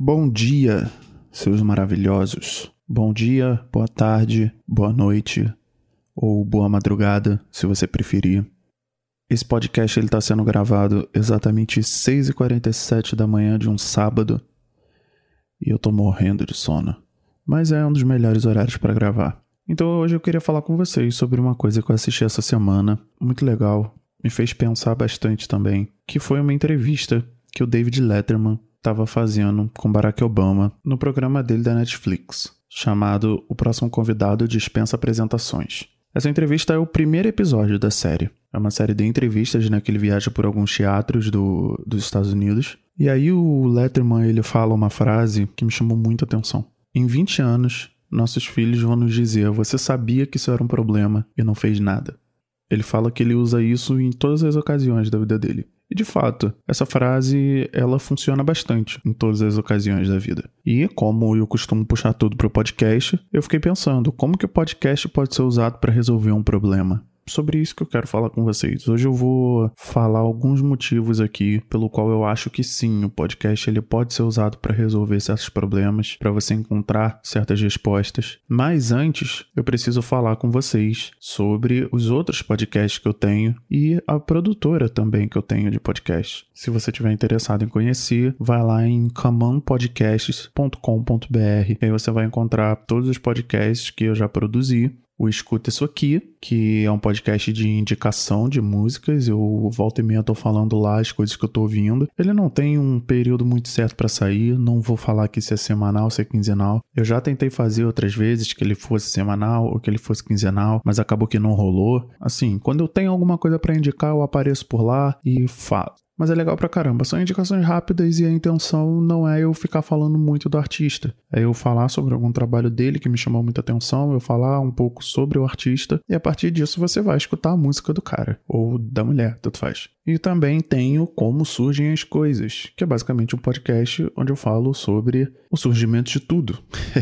Bom dia, seus maravilhosos. Bom dia, boa tarde, boa noite ou boa madrugada, se você preferir. Esse podcast está sendo gravado exatamente 6h47 da manhã de um sábado e eu tô morrendo de sono, mas é um dos melhores horários para gravar. Então hoje eu queria falar com vocês sobre uma coisa que eu assisti essa semana, muito legal, me fez pensar bastante também, que foi uma entrevista que o David Letterman estava fazendo com Barack Obama no programa dele da Netflix, chamado O Próximo Convidado Dispensa Apresentações. Essa entrevista é o primeiro episódio da série. É uma série de entrevistas, né, que ele viaja por alguns teatros dos Estados Unidos. E aí o Letterman, ele fala uma frase que me chamou muita atenção. Em 20 anos, nossos filhos vão nos dizer: você sabia que isso era um problema e não fez nada. Ele fala que ele usa isso em todas as ocasiões da vida dele. E de fato, essa frase, ela funciona bastante em todas as ocasiões da vida. E como eu costumo puxar tudo para o podcast, eu fiquei pensando, como que o podcast pode ser usado para resolver um problema? Sobre isso que eu quero falar com vocês. Hoje eu vou falar alguns motivos aqui pelo qual eu acho que sim, o podcast ele pode ser usado para resolver certos problemas, para você encontrar certas respostas. Mas antes, eu preciso falar com vocês sobre os outros podcasts que eu tenho e a produtora também que eu tenho de podcast. Se você estiver interessado em conhecer, vai lá em commonpodcasts.com.br e aí você vai encontrar todos os podcasts que eu já produzi. O Escuta Isso Aqui, que é um podcast de indicação de músicas. Eu volta e meia tô falando lá as coisas que eu tô ouvindo. Ele não tem um período muito certo pra sair, não vou falar que se é semanal, se é quinzenal. Eu já tentei fazer outras vezes que ele fosse semanal ou que ele fosse quinzenal, mas acabou que não rolou. Assim, quando eu tenho alguma coisa pra indicar, eu apareço por lá e falo. Mas é legal pra caramba, são indicações rápidas e a intenção não é eu ficar falando muito do artista. É eu falar sobre algum trabalho dele que me chamou muita atenção, eu falar um pouco sobre o artista e a partir disso você vai escutar a música do cara, ou da mulher, tanto faz. E também tenho Como Surgem as Coisas, que é basicamente um podcast onde eu falo sobre o surgimento de tudo.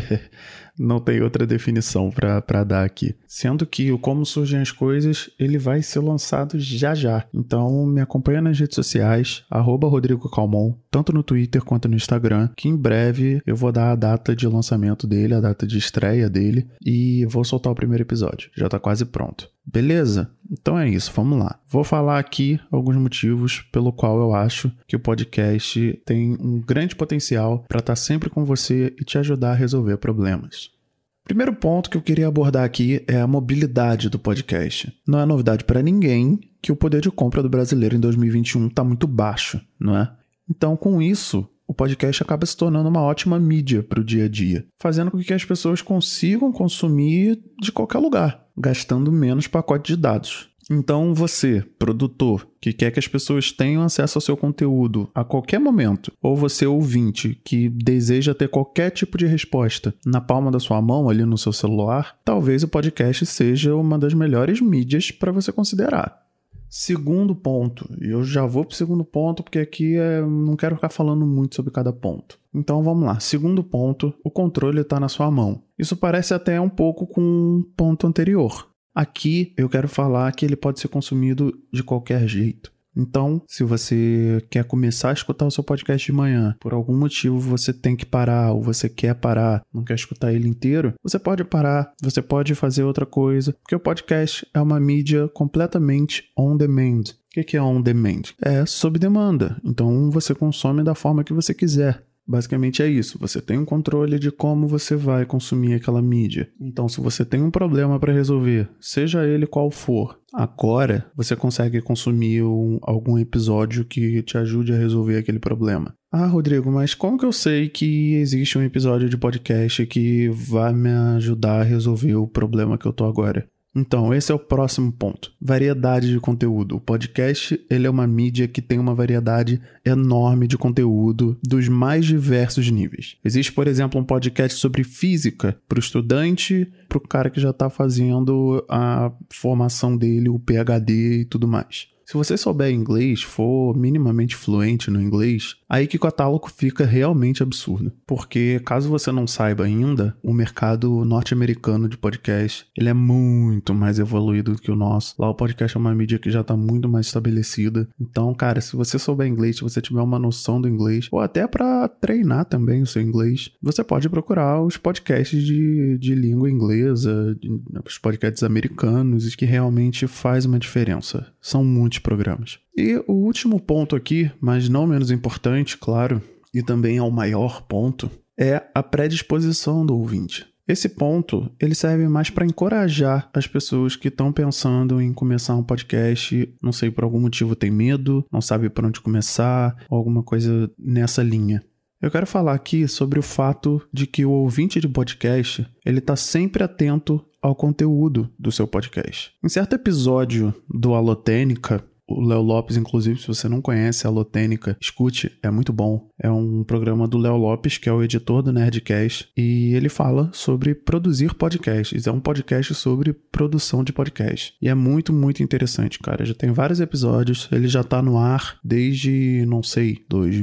Não tem outra definição pra dar aqui. Sendo que o Como Surgem as Coisas, ele vai ser lançado já já. Então me acompanha nas redes sociais, @Rodrigo Calmon, tanto no Twitter quanto no Instagram, que em breve eu vou dar a data de lançamento dele, a data de estreia dele, e vou soltar o primeiro episódio. Já tá quase pronto. Beleza? Então é isso, vamos lá. Vou falar aqui alguns motivos pelo qual eu acho que o podcast tem um grande potencial para estar sempre com você e te ajudar a resolver problemas. Primeiro ponto que eu queria abordar aqui é a mobilidade do podcast. Não é novidade para ninguém que o poder de compra do brasileiro em 2021 está muito baixo, não é? Então, com isso, o podcast acaba se tornando uma ótima mídia para o dia a dia, fazendo com que as pessoas consigam consumir de qualquer lugar, gastando menos pacote de dados. Então você, produtor, que quer que as pessoas tenham acesso ao seu conteúdo a qualquer momento, ou você, ouvinte, que deseja ter qualquer tipo de resposta na palma da sua mão, ali no seu celular, talvez o podcast seja uma das melhores mídias para você considerar. Segundo ponto, e eu já vou pro segundo ponto porque aqui não quero ficar falando muito sobre cada ponto. Então vamos lá, segundo ponto, o controle está na sua mão. Isso parece até um pouco com um ponto anterior. Aqui eu quero falar que ele pode ser consumido de qualquer jeito. Então, se você quer começar a escutar o seu podcast de manhã, por algum motivo você tem que parar ou você quer parar, não quer escutar ele inteiro, você pode parar, você pode fazer outra coisa, porque o podcast é uma mídia completamente on demand. O que é on demand? É sob demanda, então você consome da forma que você quiser. Basicamente é isso, você tem um controle de como você vai consumir aquela mídia. Então, se você tem um problema para resolver, seja ele qual for, agora você consegue consumir algum episódio que te ajude a resolver aquele problema. Ah, Rodrigo, mas como que eu sei que existe um episódio de podcast que vai me ajudar a resolver o problema que eu tô agora? Então, esse é o próximo ponto. Variedade de conteúdo. O podcast, ele é uma mídia que tem uma variedade enorme de conteúdo dos mais diversos níveis. Existe, por exemplo, um podcast sobre física para o estudante, para o cara que já está fazendo a formação dele, o PhD e tudo mais. Se você souber inglês, for minimamente fluente no inglês, Aí que o catálogo fica realmente absurdo. Porque, caso você não saiba ainda, o mercado norte-americano de podcast, ele é muito mais evoluído do que o nosso. Lá o podcast é uma mídia que já está muito mais estabelecida. Então, cara, se você souber inglês, se você tiver uma noção do inglês, ou até para treinar também o seu inglês, você pode procurar os podcasts de língua inglesa, os podcasts americanos, que realmente faz uma diferença. São muitos programas. E o último ponto aqui, mas não menos importante, claro, e também é o maior ponto, é a predisposição do ouvinte. Esse ponto, ele serve mais para encorajar as pessoas que estão pensando em começar um podcast, não sei, por algum motivo tem medo, não sabe por onde começar, ou alguma coisa nessa linha. Eu quero falar aqui sobre o fato de que o ouvinte de podcast, ele está sempre atento ao conteúdo do seu podcast. Em certo episódio do Alotênica, o Léo Lopes, inclusive, se você não conhece a Alotênica, escute, é muito bom. É um programa do Léo Lopes, que é o editor do Nerdcast, e ele fala sobre produzir podcasts. É um podcast sobre produção de podcast. E é muito, muito interessante, cara. Já tem vários episódios, ele já tá no ar desde, não sei,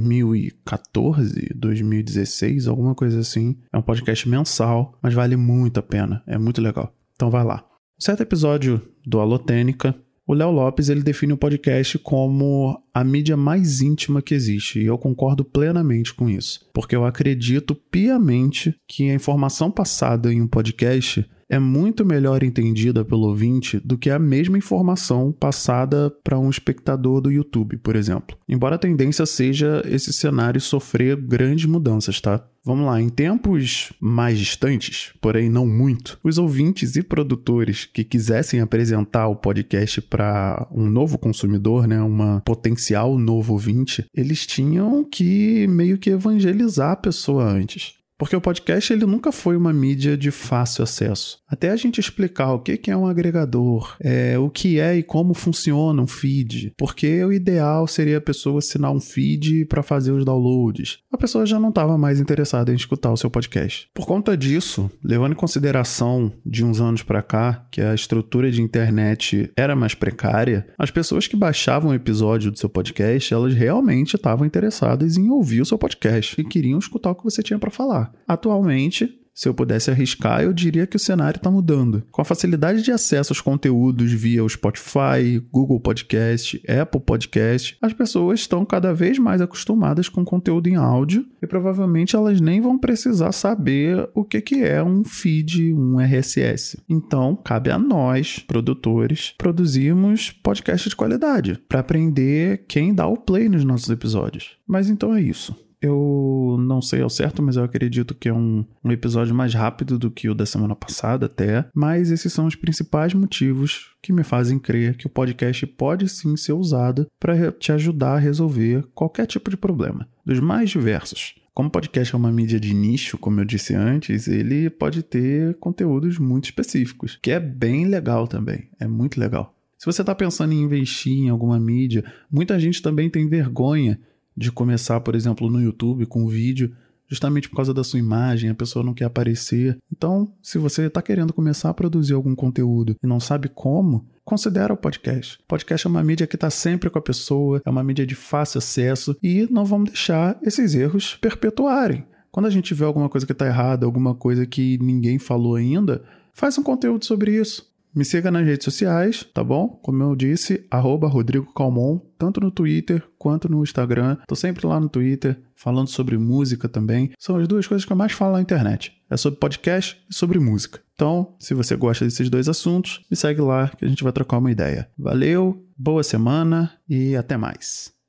2014, 2016, alguma coisa assim. É um podcast mensal, mas vale muito a pena. É muito legal. Então vai lá. Um certo episódio do Alotênica, o Léo Lopes, ele define o podcast como a mídia mais íntima que existe, e eu concordo plenamente com isso, porque eu acredito piamente que a informação passada em um podcast é muito melhor entendida pelo ouvinte do que a mesma informação passada para um espectador do YouTube, por exemplo. Embora a tendência seja esse cenário sofrer grandes mudanças, tá? Vamos lá, em tempos mais distantes, porém não muito, os ouvintes e produtores que quisessem apresentar o podcast para um novo consumidor, né, uma potencial novo ouvinte, eles tinham que meio que evangelizar a pessoa antes. Porque o podcast ele nunca foi uma mídia de fácil acesso. Até a gente explicar o que é um agregador, o que é e como funciona um feed. Porque o ideal seria a pessoa assinar um feed para fazer os downloads. A pessoa já não estava mais interessada em escutar o seu podcast. Por conta disso, levando em consideração de uns anos para cá, que a estrutura de internet era mais precária, as pessoas que baixavam o episódio do seu podcast, elas realmente estavam interessadas em ouvir o seu podcast e queriam escutar o que você tinha para falar. Atualmente, se eu pudesse arriscar, eu diria que o cenário está mudando. Com a facilidade de acesso aos conteúdos via o Spotify, Google Podcast, Apple Podcast, as pessoas estão cada vez mais acostumadas com conteúdo em áudio e provavelmente elas nem vão precisar saber o que é um feed, um RSS. Então, cabe a nós, produtores, produzirmos podcast de qualidade para aprender quem dá o play nos nossos episódios. Mas então é isso. Eu não sei ao certo, mas eu acredito que é um episódio mais rápido do que o da semana passada até. Mas esses são os principais motivos que me fazem crer que o podcast pode sim ser usado para te ajudar a resolver qualquer tipo de problema, dos mais diversos. Como o podcast é uma mídia de nicho, como eu disse antes, ele pode ter conteúdos muito específicos, que é bem legal também, é muito legal. Se você está pensando em investir em alguma mídia, muita gente também tem vergonha de começar, por exemplo, no YouTube com um vídeo, justamente por causa da sua imagem, a pessoa não quer aparecer. Então, se você está querendo começar a produzir algum conteúdo e não sabe como, considera o podcast. O podcast é uma mídia que está sempre com a pessoa, é uma mídia de fácil acesso e não vamos deixar esses erros perpetuarem. Quando a gente vê alguma coisa que está errada, alguma coisa que ninguém falou ainda, faz um conteúdo sobre isso. Me siga nas redes sociais, tá bom? Como eu disse, @Rodrigo Calmon, tanto no Twitter quanto no Instagram. Tô sempre lá no Twitter, falando sobre música também. São as duas coisas que eu mais falo na internet. É sobre podcast e sobre música. Então, se você gosta desses dois assuntos, me segue lá que a gente vai trocar uma ideia. Valeu, boa semana e até mais.